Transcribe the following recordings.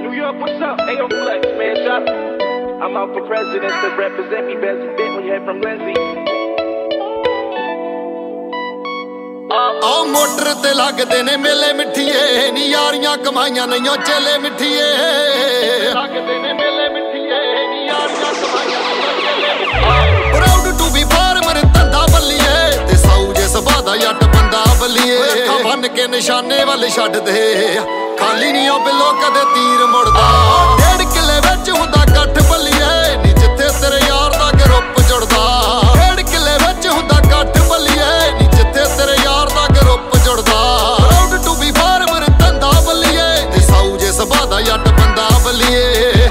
New York, what's up? Hey, yo, Flex, man, drop it. I'm out for president to represent me best fit when you head from Lindsay. ਆ motor ਤੇ ਲੱਗਦੇ ਨੇ ਮੇਲੇ ਮਿੱਠੀਏ ਨੀ ਯਾਰੀਆਂ ਕਮਾਈਆਂ ਨਹੀਂਓ ਚੇਲੇ ਮਿੱਠੀਏ ਲੱਗਦੇ ਨੇ ਮੇਲੇ ਮਿੱਠੀਏ ਨੀ ਯਾਰੀਆਂ ਕਮਾਈਆਂ ਨਹੀਂਓ ਚੇਲੇ ਮਿੱਠੀਏ ਪ੍ਰਾਊਡ ਟੂ ਬੀ ਫਾਰਮਰ ਧੰਦਾ ਬੱਲੀਏ ਤੇ ਸਾਊ ਜੇ ਸਭਾ ਦਾ ਜੱਟ ਬੰਦਾ ਬੱਲੀਏ ਅੱਖਾਂ ਬੰਨ ਕੇ ਨਿਸ਼ਾਨੇ ਵੱਲ ਛੱਡਦੇ ਖਾਲੀ ਨਹੀਂ ਉਹ ਬਿੱਲੋ ਕਦੇ ਤੀਰ ਮੁੜਦਾ 1.5 ਕਿੱਲੇ ਵਿੱਚ ਹੁੰਦਾ ਇਕੱਠ ਬੱਲੀਏ ਨੀ ਜਿੱਥੇ ਤੇਰੇ ਯਾਰ ਦਾ ਗਰੁੱਪ ਜੁੜਦਾ 1.5 ਕਿੱਲੇ ਵਿੱਚ ਹੁੰਦਾ ਇਕੱਠ ਬੱਲੀਏ ਨੀ ਜਿੱਥੇ ਤੇਰੇ ਯਾਰ ਦਾ ਗਰੁੱਪ ਜੁੜਦਾ ਪ੍ਰਾਊਡ ਟੂ ਬੀ ਫਾਰਮਰ ਧੰਦਾ ਬੱਲੀਏ ਤੇ ਸਾਊ ਜੇ ਸਭਾ ਦਾ ਜੱਟ ਬੰਦਾ ਬੱਲੀਏ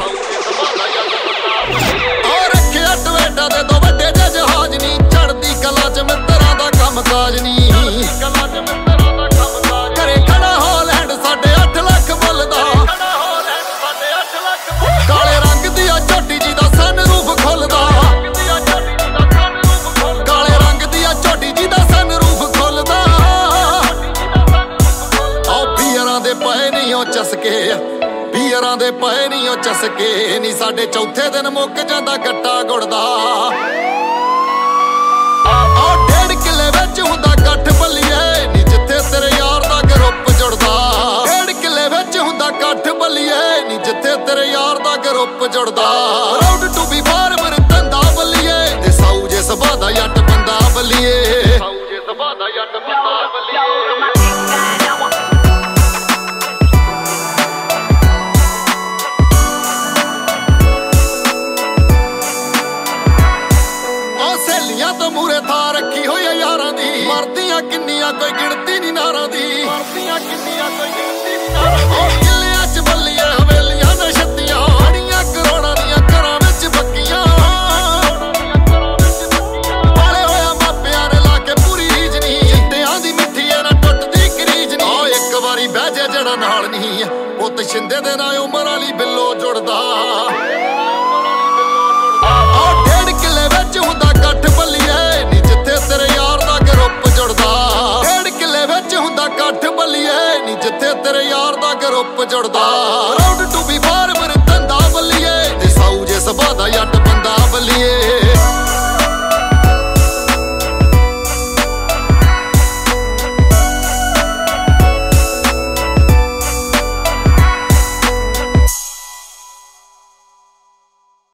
ਆ ਰੱਖਿਆ ਟਵੇਟਾ ਦੇ ਦੋ ਵੱਡੇ ਜੇ ਜਹਾਜ਼ ਨੀ ਚੜਦੀ ਕਲਾ ਚ ਮਿੱਤਰਾਂ ਦਾ ਕੰਮ ਕਾਜ ਨੀ ਘਰੇ ਖੜਾ ਹਾਲੈਂਡ 8.5 ਲੱਖ ਬੋਲਦਾ ਕਾਲੇ ਰੰਗ ਦੀ ਆ ਝੋਟੀ ਜੀ ਦਾ ਸਨਰੂਫ ਖੁੱਲਦਾ ਕਾਲੇ ਰੰਗ ਦੀ ਆ ਝੋਟੀ ਜੀ ਦਾ ਸਨਰੂਫ ਖੁੱਲਦਾ ਆ ਬੀਅਰਾਂ ਦੇ ਪਏ ਨਹੀਂ ਉਹ ਚਸਕੇ ਬੀਅਰਾਂ ਦੇ ਪਏ ਨਹੀਂ ਉਹ ਚਸਕੇ ਨੀ ਸਾਡੇ ਚੌਥੇ ਦਿਨ ਮੁੱਕ ਜਾਂਦਾ ਗੱਟਾ ਗੁੜਦਾ ਆ 1.5 ਕਿੱਲੇ ਵਿੱਚ ਹੁੰਦਾ ਇਕੱਠ ਬੱਲੀਏ ਨੀ ਜਿੱਥੇ ਤੇਰੇ ਯਾਰ ਦਾ ਗਰੁੱਪ ਜੁੜਦਾ 1.5 ਕਿੱਲੇ ਵਿੱਚ ਹੁੰਦਾ ਇਕੱਠ ਬੱਲੀਏ ਨੀ ਜਿੱਥੇ ਤੇਰੇ ਯਾਰ ਦਾ ਗਰੁੱਪ ਜੁੜਦਾ ਪ੍ਰਾਊਡ ਟੂ ਬੀ ਫਾਰਮਰ ਧੰਦਾ ਬੱਲੀਏ ਤੇ ਸਾਊ ਜੇ ਸਭਾ ਦਾ ਜੱਟ ਬੰਦਾ ਬੱਲੀਏ ਸਾਊ ਜੇ ਸਭਾ ਦਾ ਜੱਟ ਬੰਦਾ ਬੱਲੀਏ ਤੋਂ ਮੂਰੇ ਥਾਂ ਰੱਖੀ ਹੋਈ ਯਾਰਾਂ ਦੀ ਮਰਦੀਆਂ ਕਿੰਨੀਆਂ ਕੋਈ ਗਿਣਤੀ ਨਹੀਂ ਨਾਰਾਂ ਦੀ ਮਰਦੀਆਂ ਕਿੰਨੀਆਂ ਕੋਈ ਗਿਣਤੀ ਨਹੀਂ ਨਾਰਾਂ ਦੀ ਕਿੱਲਿਆਂ ਚ ਬੱਲੀਆਂ ਹਵੇਲੀਆਂ ਨੇ ਛੱਤੀਆਂ ਅੜੀਆਂ ਕਰੋੜਾਂ ਦੀਆਂ ਘਰਾਂ ਵਿੱਚ ਬੱਕੀਆਂ ਪਾਲੇ ਹੋਇਆ ਮਾਪਿਆਂ ਨੇ ਲਾ ਕੇ ਪੂਰੀ ਰੀਝ ਨਹੀਂ ਜਿੱਤਿਆਂ ਦੀ ਮਿੱਠੀ ਐ ਨਾ ਟੁੱਟਦੀ ਕਰੀਜ ਨਹੀਂ ਉਹ ਇੱਕ ਵਾਰੀ ਬਹਿ ਜਾ ਜਿਹੜਾ ਨਾਲ ਨਹੀਂ ਪੁੱਤ ਛਿੰਦੇ ਦੇ ਨਾਲ ਉਮਰ ਵਾਲੀ ਬਿੱਲੋ ਜੁੜਦਾ 1.5 ਕਿੱਲੇ ਵਿੱਚ ਹੁੰਦਾ ਇਕੱਠ ਬੱਲੀਏ ਨੀ ਜਿੱਥੇ ਤੇਰੇ ਯਾਰ ਦਾ ਗਰੁੱਪ ਜੁੜਦਾ 1.5 ਕਿੱਲੇ ਵਿੱਚ ਹੁੰਦਾ ਇਕੱਠ ਬੱਲੀਏ ਨੀ ਜਿੱਥੇ ਤੇਰੇ ਯਾਰ ਦਾ ਗਰੁੱਪ ਜੁੜਦਾ